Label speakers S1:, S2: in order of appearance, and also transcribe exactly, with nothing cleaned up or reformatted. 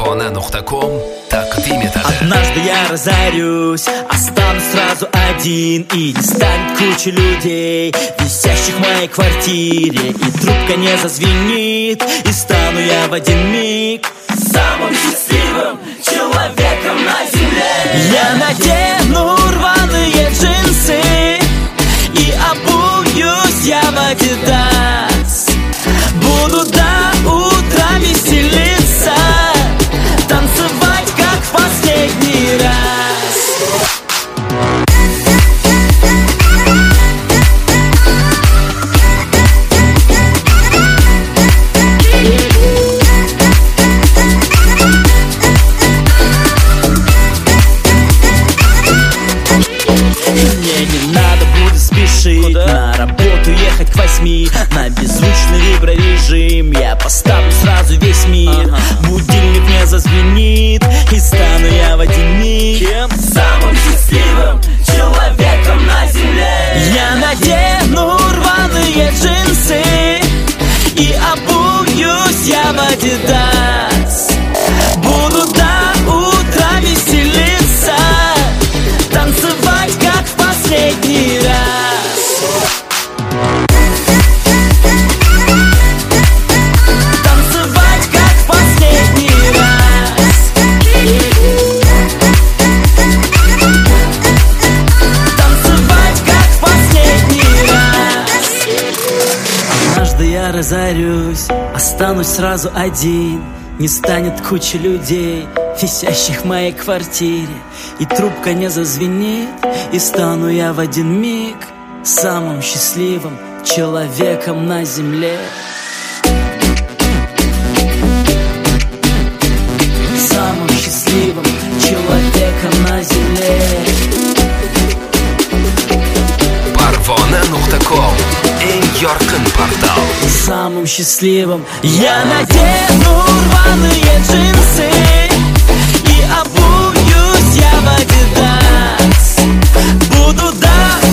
S1: Parvona точка ком тaqdim etadi.
S2: Однажды я разорюсь, останусь сразу один, и не станет куча людей, висящих в моей квартире, и трубка не зазвенит, и стану я в один миг самым счастливым человеком на земле. Я надену рваные джинсы и обуюсь я в Адидас. Буду до утра веселиться, танцевать как в последний раз. Мне не надо будет спешить, куда? На работу ехать к восьми, на беззвучный виброрежим я поставлю сразу весь мир. Ага. Будильник не зазвенит, и стану я в один миг Кем? Самым счастливым человеком на земле. Я надену рваные джинсы и обуюсь я в Адидас. Буду до утра веселиться, танцевать как в последний раз. Танцевать как в последний раз. Танцевать как в последний раз. Однажды я разорюсь, останусь сразу один, не станет куча людей, висящих в моей квартире, и трубка не зазвенит, и стану я в один миг самым счастливым человеком на земле. Самым счастливым человеком на земле.
S1: Parvona точка ком eng yorqin portal.
S2: Самым счастливым я надену рваные джинсы и обуюсь я в Адидас. Буду до